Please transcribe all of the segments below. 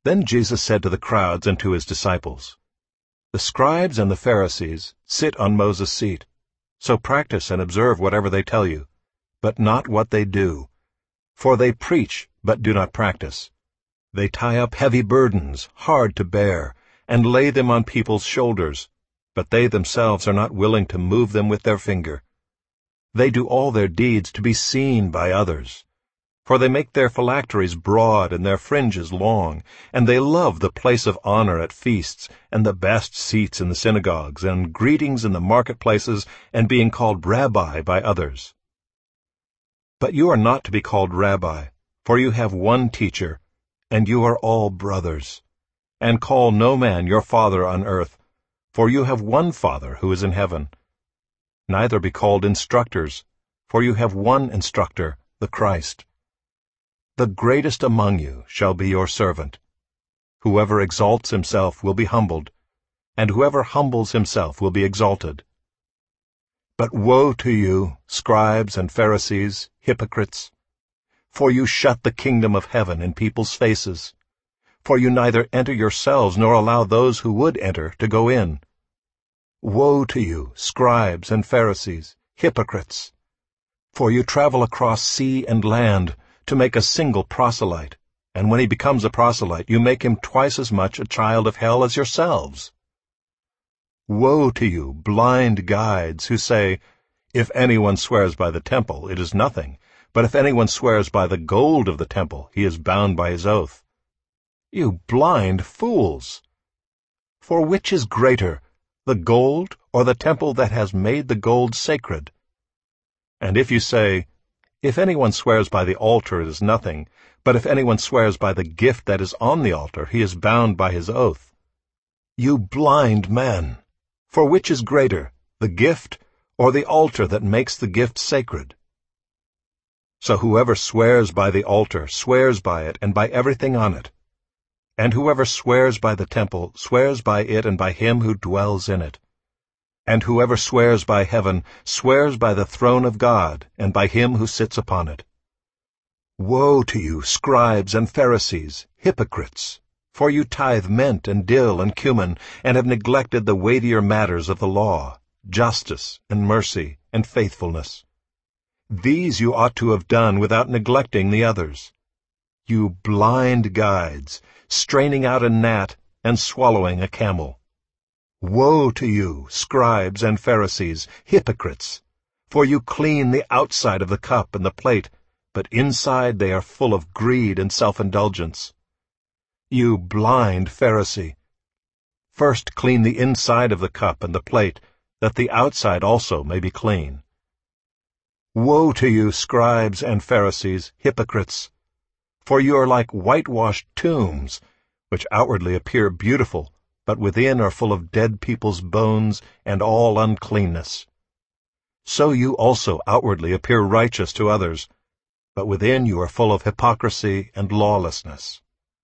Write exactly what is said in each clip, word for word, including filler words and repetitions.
Then Jesus said to the crowds and to his disciples, "The scribes and the Pharisees sit on Moses' seat, so practice and observe whatever they tell you, but not what they do. For they preach, but do not practice. They tie up heavy burdens, hard to bear, and lay them on people's shoulders, but they themselves are not willing to move them with their finger. They do all their deeds to be seen by others. For they make their phylacteries broad and their fringes long, and they love the place of honor at feasts, and the best seats in the synagogues, and greetings in the marketplaces, and being called Rabbi by others. But you are not to be called Rabbi, for you have one teacher, and you are all brothers. And call no man your father on earth, for you have one Father who is in heaven. Neither be called instructors, for you have one instructor, the Christ. The greatest among you shall be your servant. Whoever exalts himself will be humbled, and whoever humbles himself will be exalted. But woe to you, scribes and Pharisees, hypocrites! For you shut the kingdom of heaven in people's faces. For you neither enter yourselves nor allow those who would enter to go in. Woe to you, scribes and Pharisees, hypocrites! For you travel across sea and land to make a single proselyte, and when he becomes a proselyte, you make him twice as much a child of hell as yourselves. Woe to you, blind guides, who say, If anyone swears by the temple, it is nothing, but if anyone swears by the gold of the temple, he is bound by his oath. You blind fools! For which is greater, the gold or the temple that has made the gold sacred? And if you say, If anyone swears by the altar, it is nothing, but if anyone swears by the gift that is on the altar, he is bound by his oath. You blind men! For which is greater, the gift or the altar that makes the gift sacred? So whoever swears by the altar swears by it and by everything on it. And whoever swears by the temple swears by it and by him who dwells in it. And whoever swears by heaven swears by the throne of God and by him who sits upon it. Woe to you, scribes and Pharisees, hypocrites! For you tithe mint and dill and cumin, and have neglected the weightier matters of the law, justice and mercy and faithfulness. These you ought to have done without neglecting the others. You blind guides, straining out a gnat and swallowing a camel. Woe to you, scribes and Pharisees, hypocrites! For you clean the outside of the cup and the plate, but inside they are full of greed and self-indulgence. You blind Pharisee! First clean the inside of the cup and the plate, that the outside also may be clean. Woe to you, scribes and Pharisees, hypocrites! For you are like whitewashed tombs, which outwardly appear beautiful, but within are full of dead people's bones and all uncleanness. So you also outwardly appear righteous to others, but within you are full of hypocrisy and lawlessness.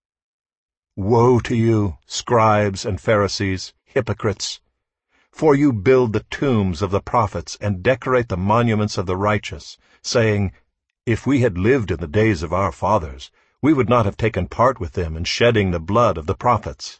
Woe to you, scribes and Pharisees, hypocrites! For you build the tombs of the prophets and decorate the monuments of the righteous, saying, If we had lived in the days of our fathers, we would not have taken part with them in shedding the blood of the prophets.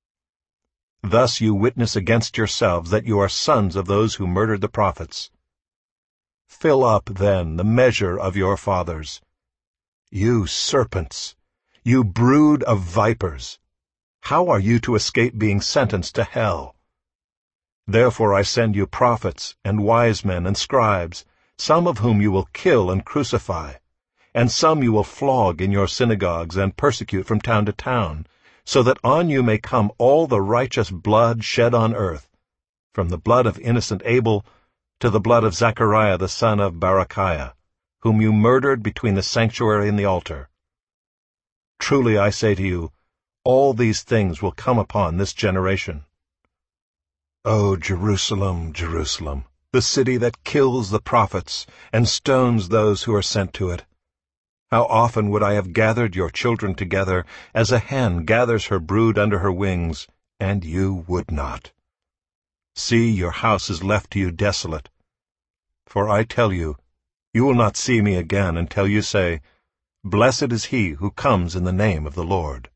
Thus you witness against yourselves that you are sons of those who murdered the prophets. Fill up, then, the measure of your fathers. You serpents! You brood of vipers! How are you to escape being sentenced to hell? Therefore I send you prophets and wise men and scribes, some of whom you will kill and crucify, and some you will flog in your synagogues and persecute from town to town, so that on you may come all the righteous blood shed on earth, from the blood of innocent Abel to the blood of Zechariah the son of Barachiah, whom you murdered between the sanctuary and the altar. Truly I say to you, all these things will come upon this generation. O Jerusalem, Jerusalem, the city that kills the prophets and stones those who are sent to it! How often would I have gathered your children together, as a hen gathers her brood under her wings, and you would not. See, your house is left to you desolate. For I tell you, you will not see me again until you say, Blessed is he who comes in the name of the Lord.